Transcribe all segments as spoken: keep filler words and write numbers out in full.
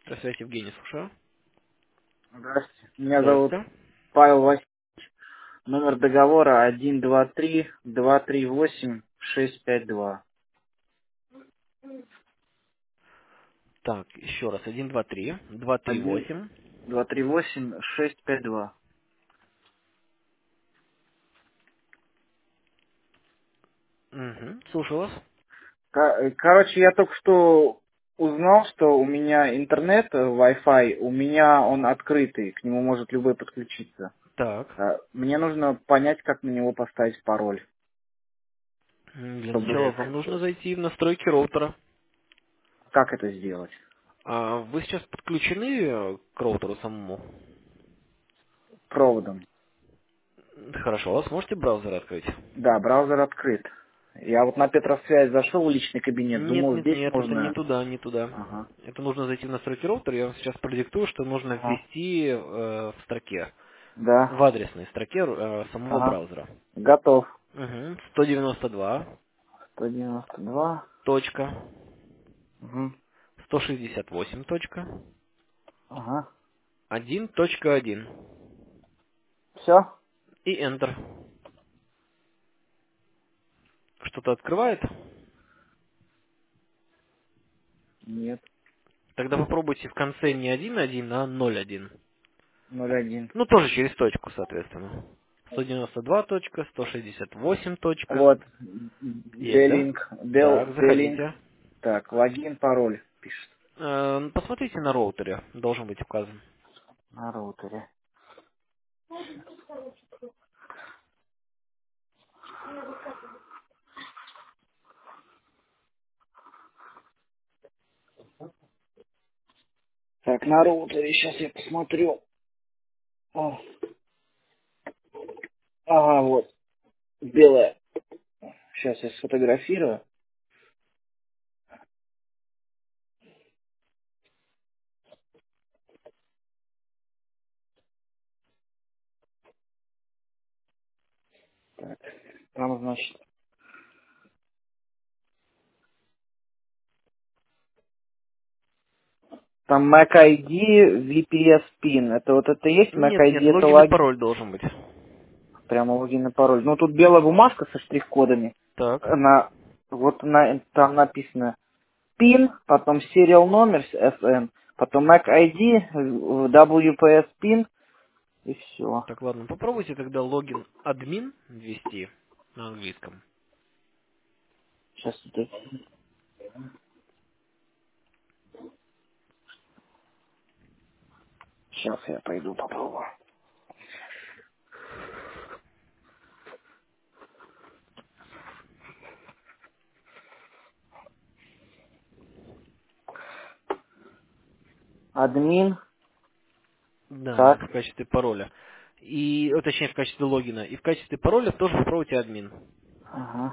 Здравствуйте, Евгений, слушаю. Здравствуйте. Меня зовут Здравствуйте. Павел Васильевич. Номер договора один два три два три восемь шесть пять два. Так, еще раз. Один, два, три. Два, три, Один восемь. два три восемь шесть пять два. Угу. Слушаю вас. Ко- Короче, я только что узнал, что у меня интернет, э, Wi-Fi, у меня он открытый, к нему может любой подключиться. Так. А, Мне нужно понять, как на него поставить пароль, М, Для начала чтобы... вам нужно зайти в настройки роутера. Как это сделать? А вы сейчас подключены э, к роутеру самому? Проводом. Хорошо, а сможете браузер открыть? Да, браузер открыт. Я вот на Петросвязь зашел в личный кабинет, Нет, думал, нет, здесь нет, это не можно... туда, не туда. Ага. Это нужно зайти в настройки роутера. Я вам сейчас продиктую, что нужно Ага. ввести э, в строке, Да. в адресной строке э, самого Ага. браузера. Готов. Угу. сто девяносто два сто девяносто два. точка Угу. сто шестьдесят восемь точка Ага. один точка один Все? и Enter. Что-то открывает? Нет. Тогда попробуйте в конце не один один, а ноль один. Ноль один. Ну, тоже через точку, соответственно. сто девяносто два точка сто шестьдесят восемь точка. Вот. Есть, да? Делинг. Дел, Так, делинг. заходите. Так, логин, пароль пишет Э, Посмотрите на роутере, должен быть указан. на роутере. Так, на роутере сейчас я посмотрю. О, ага, вот. Белое. Сейчас я сфотографирую. Так, там, значит, там Mac ай ди, ви пи эс пин. Это вот это и есть Mac Нет, нет, ай ди, это логин и логин. пароль должен быть. Прямо логин и пароль. Ну, тут белая бумажка со штрих-кодами. Так, На, вот на, там написано пин, потом serial номер с эс эн, потом Mac ай ди, дабл ю пи эс пин, и все. так, ладно, попробуйте тогда логин админ ввести на английском. Сейчас, сейчас я пойду попробую. Админ, Да, так, в качестве пароля. И, о, точнее, в качестве логина. И в качестве пароля тоже попробуйте админ. ага.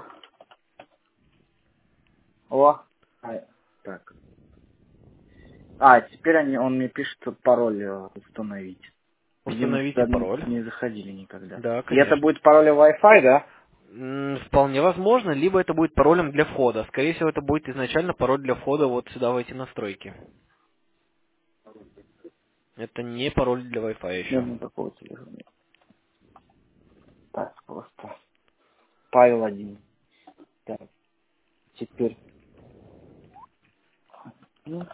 О, а, так. А, теперь они, он мне пишет что пароль э, установить. Видимо, Установите сюда не, пароль. не заходили никогда. Да, И это конечно. будет пароль Wi-Fi, да? М, Вполне возможно, либо это будет паролем для входа. Скорее всего, это будет изначально пароль для входа вот сюда, в эти настройки. Это не пароль для Wi-Fi Нет еще. никакого телефона. Так, просто. Павел один. Так, теперь. Ну,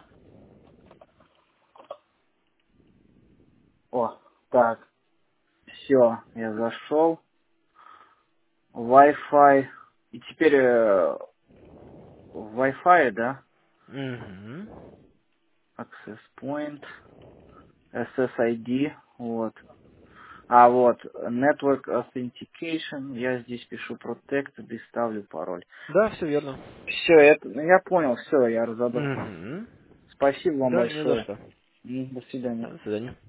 о, так, все, я зашел. Wi-Fi. И теперь э, в Wi-Fi, да? Угу. Access Point, эс эс ай ди, вот. А вот Network Authentication, я здесь пишу Protect и ставлю пароль. Да, все верно. Все, это, ну, я понял, все, я разобрал. Угу. Спасибо вам Да, не за большое. что. М, До свидания. Да, до свидания.